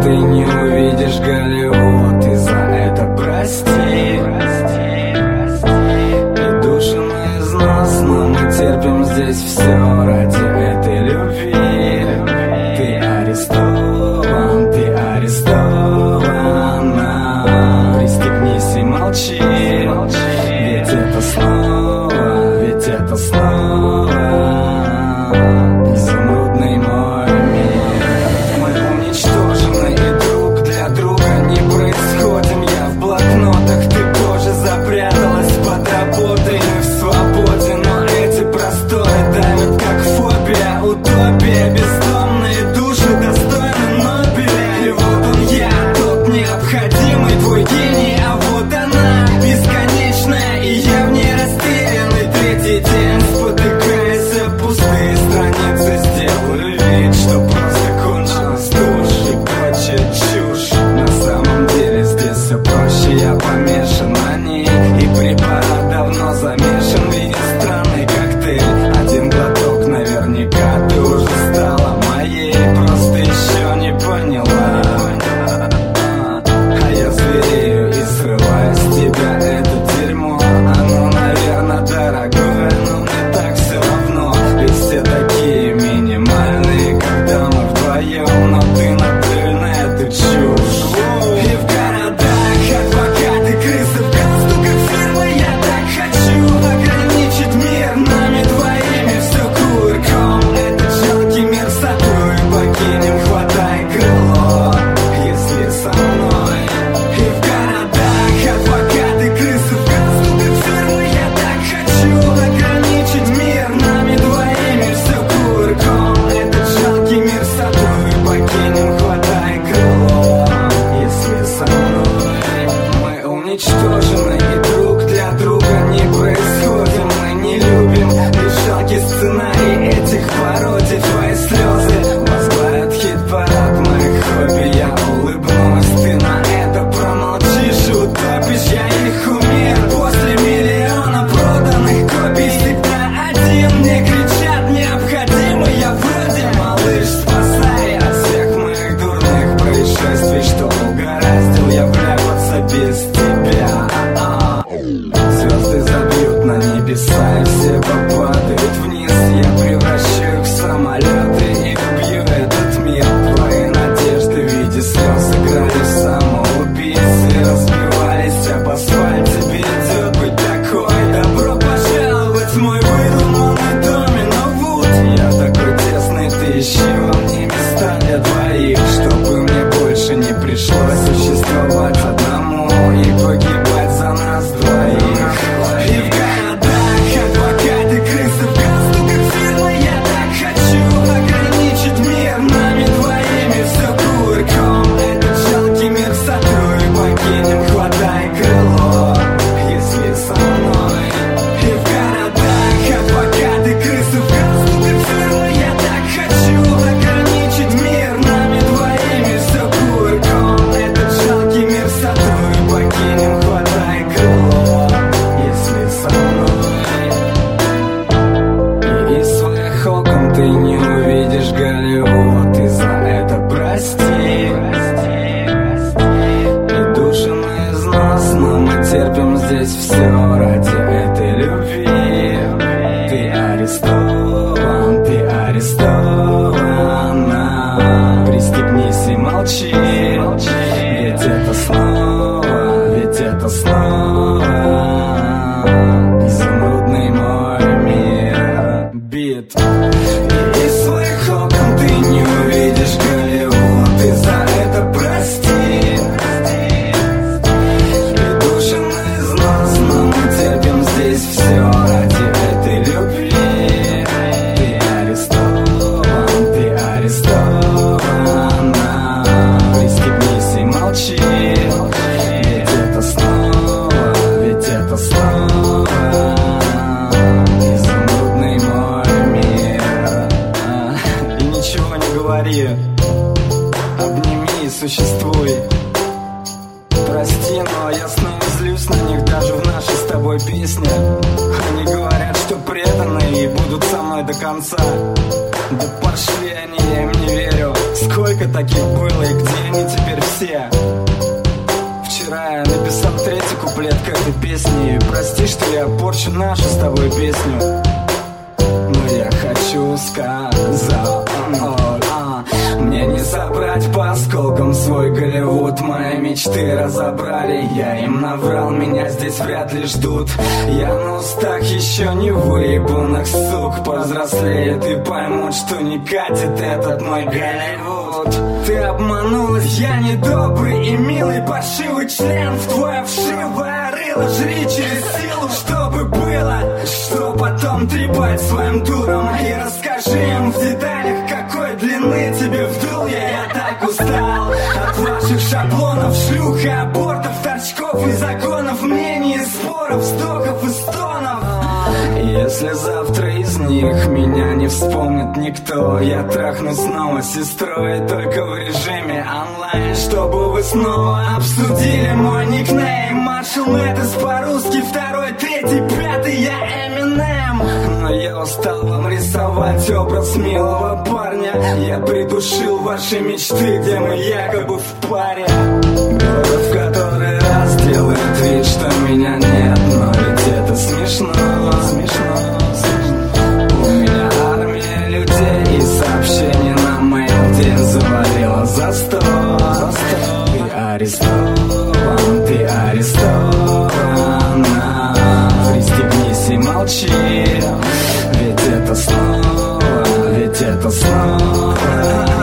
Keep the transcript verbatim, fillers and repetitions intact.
ты не увидишь Голливуд, и за это прости. И души мы износ, но мы терпим здесь все ради этой любви. Ты арестован, ты арестована. Пристегнись и молчи, ведь это снова, ведь это снова изумрудный мой мир. Мы уничтожены и друг для друга не происходим. Я в блокнотах, ты тоже запряталась под работой. Мы в свободе, но эти просторы давят как фобия. Утопия, бездомные души достойны Нобеля. И вот он я, тот необходимый твой гений. А вот она, бесконечная, и я в ней растерянный. Третий день, спотыкаясь о пустые страницы, сделаю вид, что просто кончилась тушь и прочая чушь. На самом деле здесь все проще, я помешан на ней. И препарат давно замешан в ее странный коктейль. Один глоток, наверняка ты уже стала моей, просто еще не поняла. А я зверею и срываю с тебя это дерьмо. Оно, наверное, дорогое, но мне так все равно. Ведь все такие минимальные, когда мы вдвоем. Но ты наплюй на эту чушь. И в городах адвокаты, крысы в галстуках фирмы. Я так хочу ограничить мир нами двоими. Все кувырком, этот жалкий мир сотру и покинем, хватай крыло, если со мной. И в городах адвокаты, крысы в галстуках фирмы. Я так хочу ограничить мир нами двоими. Все кувырком, этот жалкий мир сотру и покинем, хватай крыло, если со мной. Мы уничтожены и друг для друга не происходим. Мы не любим, лишь жалкий сценарий этих пародий. Твои слезы возглавят хит-парад моих хобби. Я улыбнусь, ты на это промолчишь и утопишь. Я их умер после миллиона проданных копий. Всегда один, мне кричат необходимый. Я вроде малыш, спасай от всех моих дурных происшествий, что угораздил я вляпаться без тебя. А-а. Звезды забьют на небеса и все попадают вниз. Я превращу их в самолеты и убью этот мир. Твои надежды в виде слез играли в самоубийц и разбивались об асфальт. Тебе идет быть такой. Добро пожаловать в мой выдуманный домино Вуд. Я такой тесный, ты ищи во мне места для двоих, чтобы мне больше не пришлось существовать одному и погибать за нас двоих. И в городах адвокаты, крысы в галстуках фирмы. Я так хочу ограничить мир нами двоими. Все кувырком, этот жалкий мир сотру и покинем, хватай крыло, если со мной. И в городах адвокаты, крысы в галстуках фирмы. Я так хочу ограничить мир нами двоими. Все кувырком, этот жалкий мир сотру и покинем, хватай крыло, если со мной. И из своих окон ты не увидишь Голливуд, и за это прости. И души мы износ, но мы терпим здесь все ради этой любви. Ты арестован, ты арестована. Пристегнись и молчи, ведь это снова, ведь это снова изумрудный мой мир. Бит. И из своих окон ты не увидишь Голливуд, и за это прости. И души мы износ, но мы терпим здесь все ради этой любви. Ты арестован, ты арестована. Пристегнись и молчи, ведь это снова, ведь это снова изумрудный мой мир. А, и ничего не говори, обними и существуй. Прости, но я снова злюсь на них даже в нашей с тобой песне. Они говорят, что преданы и будут со мной до конца. Да пошли они, я им не верю. Сколько таких было и где они теперь? все. Вчера я написал третий куплет к этой песне. Прости, что я порчу нашу с тобой песню, но я хочу сказать, мне не собрать по осколкам свой Голливуд. Мои мечты разобрали, я им наврал, меня здесь вряд ли ждут. Я на устах еще не выебанных сук повзрослеют и поймут, что не катит этот мой Голливуд. Ты обманулась, я недобрый и милый паршивый член в твое вшивое рыло. Жри через силу, чтобы было, что потом трепать своим дуром. И расскажи им в деталях, какой длины тебе вдул я. Я так устал от ваших шаблонов, шлюх и абортов, торчков и законов, мнений, споров, вздохов и стонов. Если завтра из них меня не вспомнит никто, я трахну снова с сестрой, только в режиме онлайн, чтобы вы снова обсудили мой никнейм. Маршал Мэттис по-русски, второй, третий, пятый, я Эминем. Но я устал вам рисовать образ милого парня. Я придушил ваши мечты, где мы якобы в паре. Город в который раз делает вид, что меня нет, но ведь это смешно, смешно, смешно. У меня армия людей и сообщений на моем день завалила за сто. Ты арестован, ты арестован. Пристегнись и молчи, ведь это снова, ведь это снова